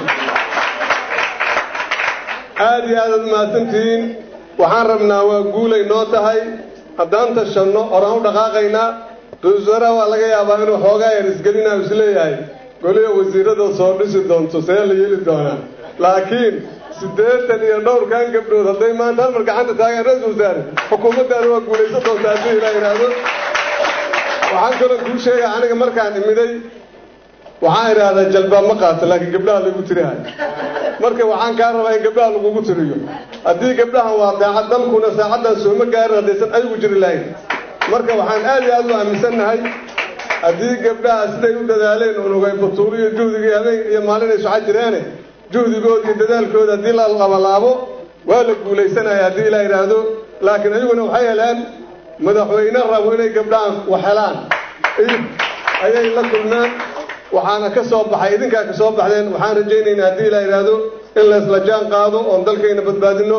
aad iyo aadaad mahadsantihiin waxaan rabnaa waa guulay noo tahay haddaan tashanno oraan u dhaqaaqaynaa ra-iisul wasaaraha waa laga yaabaa inuu xoogaa yar isgelinayo isleeyahay goliya wasiirada soo dhisi doonto see la yeeli doonaa laakiin 80 iyo dhowrkan gabdhood hadday maanta hal mar gacanta taagaan ra-iisul wasaare xukuumaddaana waa guulaysan doontaa haddii ilaa yidhaahdo waxaan kaloo kuu sheegay aniga markaan imiday waxaan idhaahdaa jalbaab ma qaato laakiin gabdhaha lagu tirihay marka waxaan kaa rabaa in gabdhaha lagugu tiriyo haddii gabdhahan waa daacad dalkuna saacaddan sooma gaarin haddaysan ayagu jiri lahayn marka waxaan aad iyo aad u aaminsannahay haddii gabdhaha siday u dadaaleen unugay batuulo iyo juhdigii habeen iyo maalin ay soco jireene juhdigooda iyo dadaalkooda haddii la qabalaabo waa la guulaysanaya haddii ilaa yidhaahdo laakiin ayaguna waxay heleen madaxweyne rabo inay gabdhahan wax helaan ayay la kulmeen waxaana ka soo baxay idinkaa ka soo baxdeen waxaan rajaynaynaa haddii ilaa yidhaahdo in la isla jaan qaado oon dalkayna badbaadino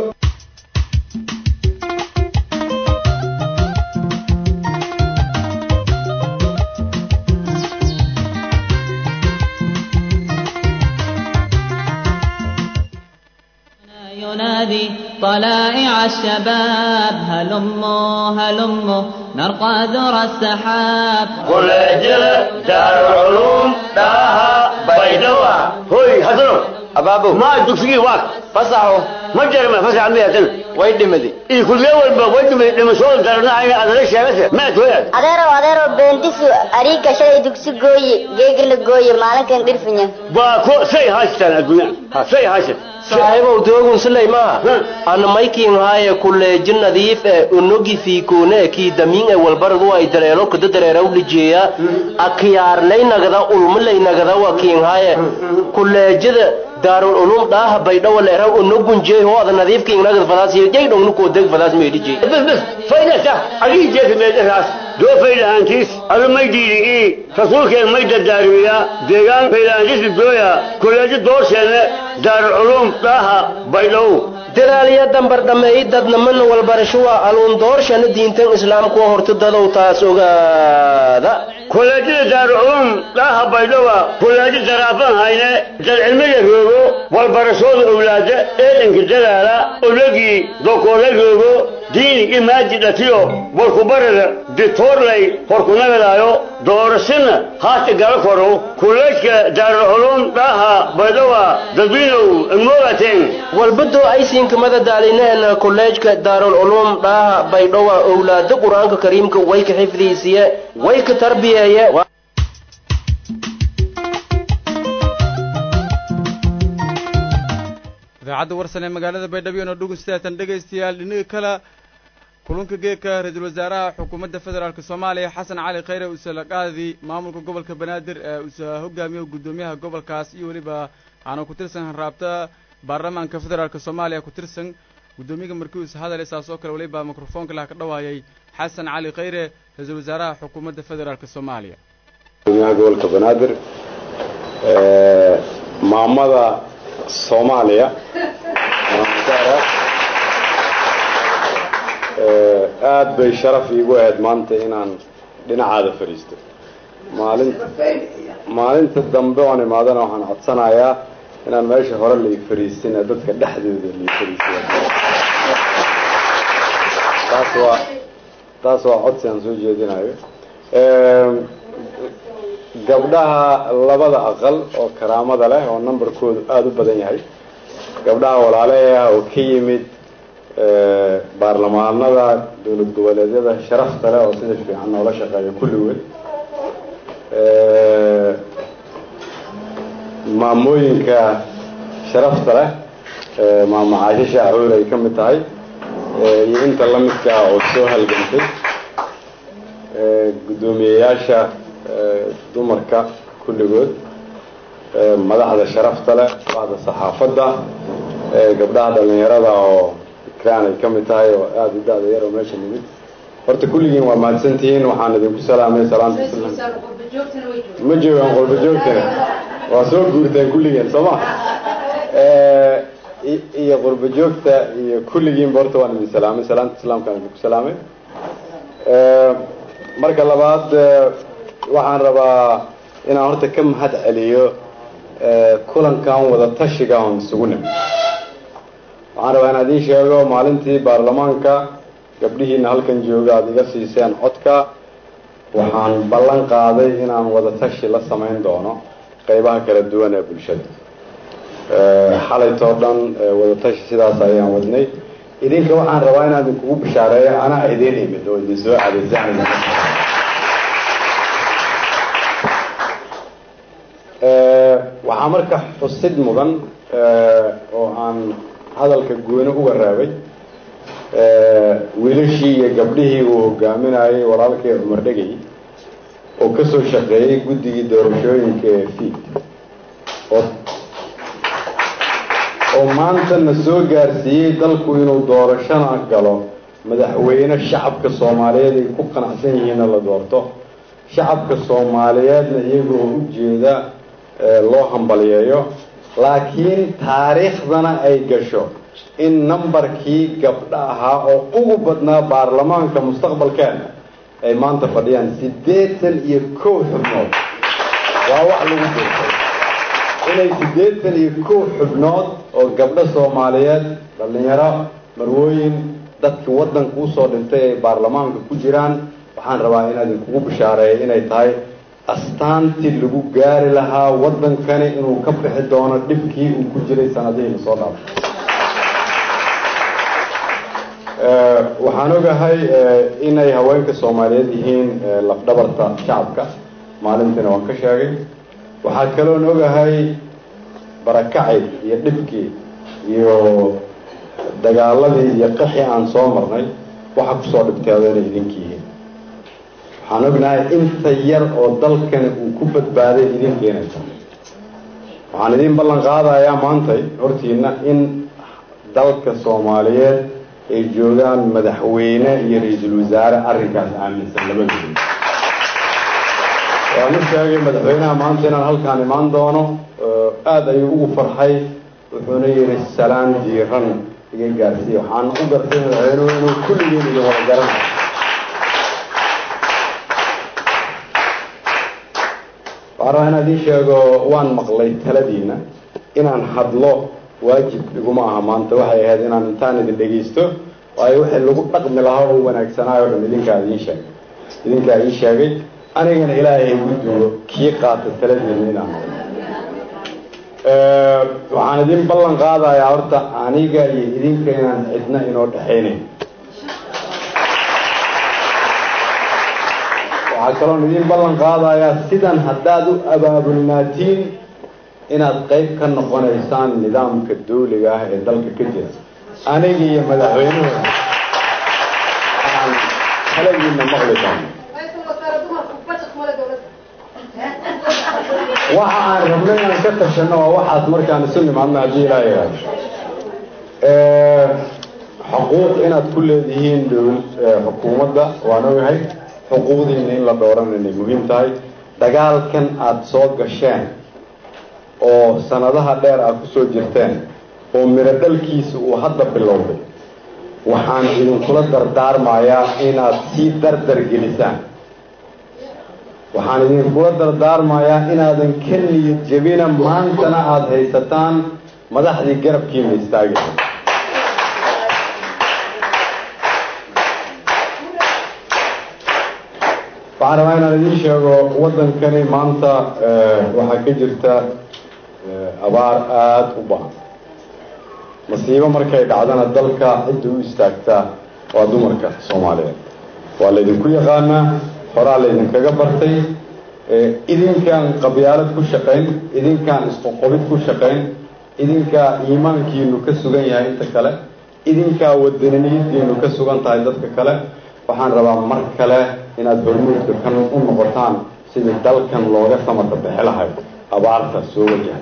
ينادي طلائع الشباب هلموا هلموا نرقى ذرى السحاب كل أجل دار العلوم داها بيدوا هوي حسنوا أبابو ما تكفي واك فصحوا ما جرى فصح 100 ويد مدي إيه كل يوم ويد مدي لما شغل درنا عين هذا الشيء بس ما تويا أديرو بنتسو أريكا شيء دكسو جوي جيجل جوي مالك ندير فيني باكو شيء هاشتن الدنيا شيء هاشت saaxiibow doogun suleymaa ana maykiin haaye kuleejin nadiif unogi fiikune kii damiin ee walbaradu ay dareero kada dareeraw lijeeya akiyaarlaynagada ulmalaynagada wakiin haaye kuleejada daarul ulum dhaaha baydhaw leeraw unogun jee hooda nadiifkiin nagad fadaasiyo jey dhownu ko deg fadaas meedije bas faydata agi jeed meedaraas doo faydaantiis almaydiiri rasuulkeen mayda daariya deegaan faydaantiis dooya kuleejada doorseena daarul ulum daaha baydhaw dalaaliya dambar dhameey dadna man walbarasho waa aluun doorshana diintan islaamku horta dadow taas ogaada kuleejada daarul ulum daaha baydhaw kuleejada darafan hayne dad cilmiga roogo walbarashooda awlaada eedanka dalaala olagi dokola roogo diin imaadi dhatiyo walkubarada ditorlay horkunagadayo doorashana haata gala koro kuleejka daarul ulum daaha baydhaw dadweynow moogateen walbado ay siinkamada daalinayna kolleejka daarul ulum dhaaha baydhaw awlaada quraanka kariimka way ka xifdiisiye way ka tarbiyeeye idaacadda warsan ee magaalada baydhabo oo dhegeystayaal dhegeystayaal dhinaca kale kulanka geeka ra'iisul wasaaraha xukuumadda federaalka Soomaaliya Xasan Cali Khayre uu soo qaadi maamulka gobolka Banaadir ee uu soo hogaamiyo gudoomiyaha gobolkaas iyo waliba aan ku tirsan raabta baarlamaanka federaalka Soomaaliya ku tirsan gudoomiyaha markii uu hadalay saasoo kale waliba mikrofoonka la ka dhawaayay Xasan Cali Khayre ra'iisul wasaaraha xukuumadda federaalka Soomaaliya gudoomiyaha gobolka Banaadir maamada Soomaaliya aad bay sharaf iigu ahayd maanta inaan dhinacaada fariisto maalinta dambe oon imaadana waxaan codsanayaa inaan meesha hore la fariistin dadka dhexdooda la fariisiyo taas waa codsi aan soo jeedinayo gabdhaha labada aqal oo karaamada leh oo numberkoodu aada u badan yahay gabdhaha walaalaha oo ka yimid baarlamaanada dowlad goboleedyada sharafta leh oo sida fiican noola shaqeeya kulligood maamooyinka sharafta leh maama Caasha Shaacuur ay ka mid tahay iyo inta la midka oo soo halgantay gudoomiyayaasha dumarka kulligood madaxda sharafta leh madaxda saxaafadda gabdhaha dhalinyarada oo ikraan ay ka mid tahay oo aad u daada yar oo meesha nimid horta kulligiin waa mahadsantihiin waxaan idinku salaamay salaanta ma joogaan qolba joogtana waa soo guurteen kulligeen soo ma iyo qolba joogta iyo kulligiinba horta waan idin salaamay salaanta islaamkaan idinku salaamay marka labaad waxaan rabaa inaan horta ka mahad celiyo kulankan wada tashiga oon isugu nimid waxaan rabaa inaan idiin sheego maalintii baarlamaanka gabdhihiina halkan jooga aada iga siiseen codka waxaan ballan qaaday inaan wada tashi la samayn doono qaybaha kala duwan ee bulshada xalaytoo dhan wada tashi sidaas ayaan wadnay idinka waxaan rabaa inaan idinkugu bishaareeyo anaa idiin imid oo idin soo cadaysaan waxaa marka xusid mudan oo aan hadalka gooni uga raabay wiilashii iyo gabdhihii uu hogaaminayay walaalkay cumar dhegey oo ka soo shaqeeyey guddigii doorashooyinka ee fiid oo maanta na soo gaarsiiyey dalku inuu doorashana galo madaxweyne shacabka soomaaliyeed ay ku qanacsan yihiinna la doorto shacabka soomaaliyeedna iyagoo u jeeda loo hambaliyeeyo laakiin taariikhdana ay gasho in nambarkii gabdha ahaa oo ugu badnaa baarlamaanka mustaqbalkeena ay maanta fadhiyaan 81 xubnood waa wax lagu doortay inay 81 xubnood oo gabdho soomaaliyeed dhalinyaro marwooyin dadkii waddanka usoo dhintay ay baarlamaanka ku jiraan waxaan rabaa inaad idinkugu bishaareeyo inay tahay astaantii lagu gaari lahaa waddankani inuu ka bixi doono dhibkii uu ku jiray sanadihii la soo dhaafay waxaan ogahay inay haweenka soomaaliyeed yihiin lafdhabarta shacabka maalintiina waan ka sheegay waxaa kaloon ogahay barakacay iyo dhibkii iyo dagaaladii iyo qaxii aan soo marnay waxa kusoo dhibteeda inay idinka yihiin waxaan ognahay inta yar oo dalkani uu ku badbaaday idinkeena tahay waxaan idin ballan qaadayaa maantay hortiina in dalka soomaaliyeed ay joogaan madaxweyne iyo ra-iisul wasaare arrinkaas aaminsan labadooda waan u sheegay madaxweynaha maanta inaan halkaan imaan doono aada ayuu ugu farxay wuxuuna yidhi salaan diiran iga gaarsiiya waxaan u gartay madaxweynuhu inuu kulligeen idin wada garanayo waxaan rabaa inaan idiin sheego waan maqlay taladiina inaan hadlo waajib iguma aha maanta waxay ahayd inaan intaan idin dhegaysto waayo wixii lagu dhaqmi lahaa oo wanaagsanaayo o dhan idinkaa ii sheegay anigana ilaahay igu duulo kii qaata taladiina inaan waxaan idin ballan qaadayaa horta aniga iyo idinka inaan cidna inoo dhexaynayn waxaa kaloon idin ballan qaadayaa sidan haddaad u abaabulnaatiin inaad qayb ka noqonaysaan nidaamka dawliga ah ee dalka ka jira aniga iyo madaxweynuhu aan taladiina maqli doono waxa aan rabno inaan ka tashano waa waxaas markaan isu nimaadno haddii ilaa yidhaahdo xuquuq inaad ku leedihiin xukuumadda waan ogahay xuquuqdiina in la dhowran inay muhiim tahay dagaalkan aada soo gasheen oo sanadaha dheer aad ku soo jirteen oo miro dhalkiisa uu hadda bilowday waxaan idinkula dardaarmayaa inaad sii dardar gelisaan waxaan idinkula dardaarmayaa inaadan ka niyad jebina maantana aada haysataan madaxdii garabkiina istaagaysa waxaan rabaa inaan idiin sheego waddankani maanta waxaa ka jirta abaar aada u bahan masiibo markay dhacdana dalka cidda u istaagtaa waa dumarka soomaaliyeed waa laydinku yaqaanaa horaa laydinkaga bartay idinkaan qabyaalad ku shaqayn idinkaan isqoqobid ku shaqayn idinkaa iimaankiinu ka sugan yahay inta kale idinkaa wadaniniyadiinu ka sugan tahay dadka kale waxaan rabaa mar kale inaad hormuudka kan u noqotaan sidii dalkan looga samata bixi lahay abaarta soo wajahay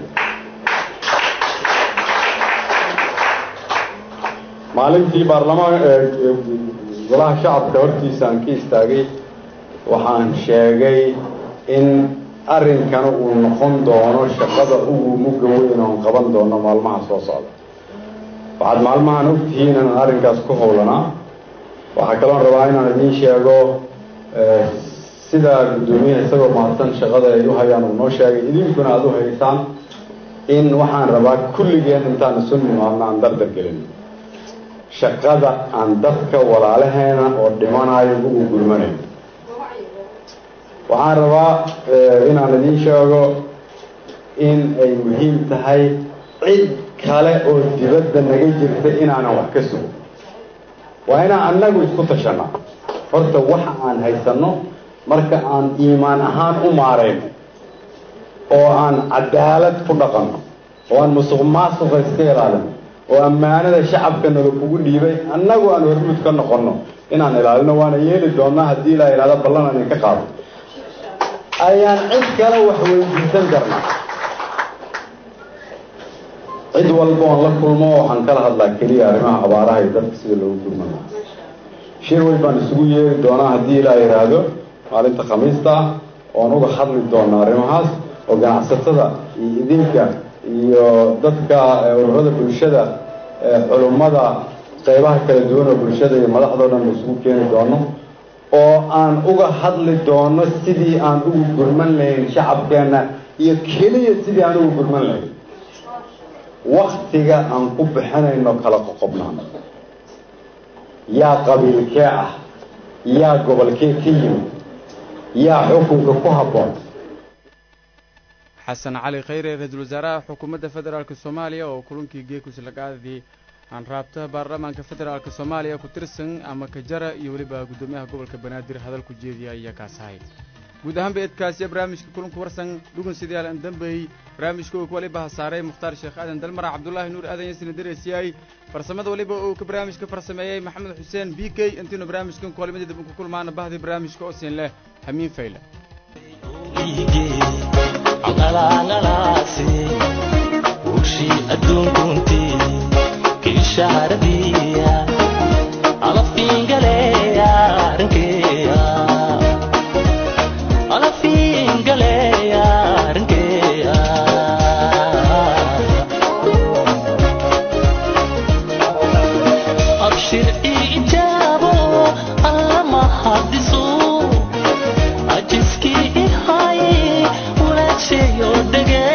maalintii baarlamaan golaha shacabka hortiisa aan ka istaagay waxaan sheegay in arrinkana uu noqon doono shaqada ugu mugga weyn oon qaban doono maalmaha soo socda waxaad maalmahan ogtihiin inaan arrinkaas ku howlanaa waxaa kaloon rabaa inaan idiin sheego sidaa guddoomiyaha isagoo mahadsan shaqada ay u hayaan uu noo sheegay idinkuna aada u haysaan in waxaan rabaa kulligeen intaan isu nimaadno aan dardar gelin shaqada aan dadka walaalaheena oo dhimanayo ugu gurmanayn waxaan rabaa inaan idiin sheego in ay muhiim tahay cid kale oo dibadda naga jirta inaanan wax ka sugo waa inaan annagu isku tashanaa horta waxa aan haysanno marka aan iimaan ahaan u maarayno oo aan cadaalad ku dhaqanno oo aan musuq maasuqa iska ilaalino oo ammaanada shacabka nala kugu dhiibay annagu aan hormuud ka noqonno inaan ilaalino waana yeeli doonnaa haddii ilaa ilaada ballan aan idinka qaado ayaan cid kale wax weydiisan karnaa cid walba oon la kulmo waxaan kala hadlaa keliya arrimaha abaaraha iyo dadka sida loogu gurman lahaa shir weyn baan isugu yeeri doonaa haddii ilaa yidhaahdo maalinta khamiista ah oon uga hadli doona arrimahaas oo ganacsatada iyo idinka iyo dadka ururada bulshada culummada qaybaha kala duwan oo bulshada iyo madaxdoo dhan isugu keeni doono oo aan uga hadli doono sidii aan ugu gurman lahayn shacabkeenna iyo keliya sidii aan ugu gurman lahayn waktiga aan ku bixinayno kala qoqobnaan yaa qabiilkee ah yaa gobolkee ka yimid yaa xukunka ku habboon xasan cali khayre ra-iisul wasaaraha xukuumadda federaalka soomaaliya oo kulankii geekus lagaadii aan raabtaha baarlamaanka federaalka soomaaliya ku tirsan ama kajara iyo weliba guddoomiyaha gobolka banaadir hadal ku jeediya ayaa kaas ahay guud ahaan beedkaasiya barnaamijka kulanku warsan dhugun sidayaal aan dambeeyey barnaamijka uu waliba hasaaray mukhtaar sheekh aadan dalmara cabdullaahi nuur aadan yasina dareesiyay farsamada waliba uu ka barnaamijka farsameeyey maxamed xuseen b k intiinu barnaamijkan koolimada dib ku kulmaana bahdii barnaamijka oo siin leh hamiin fayle وشي أدون كنتي كل شهر بيا على فينجليا رنكيا على فينجليا رنكيا أبشر إيجابه الله ما حدثه أجسكي إهاي ولا شيء يودجي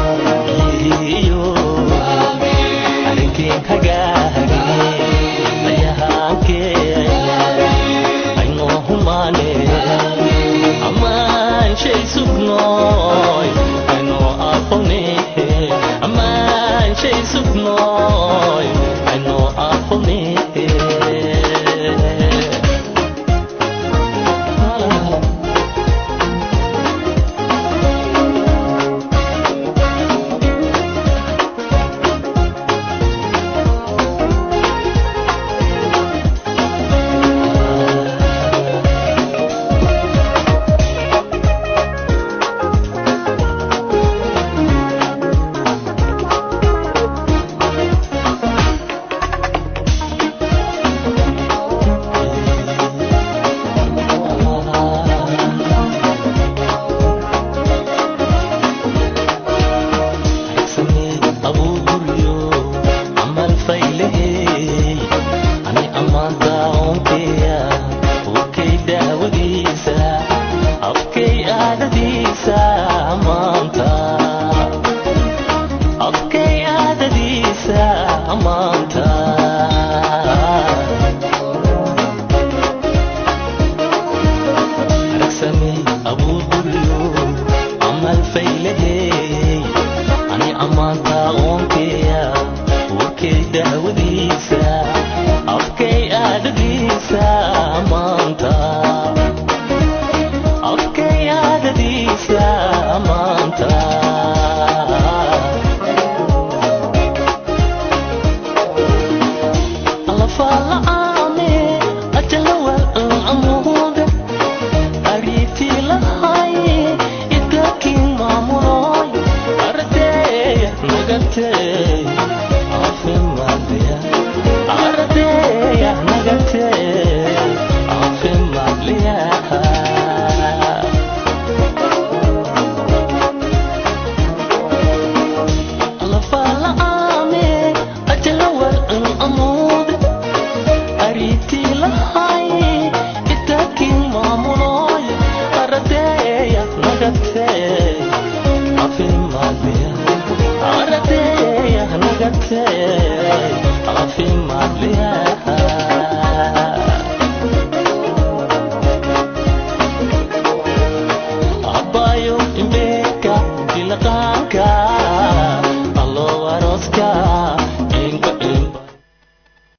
Hagagi Abayo imbeka dilaqanka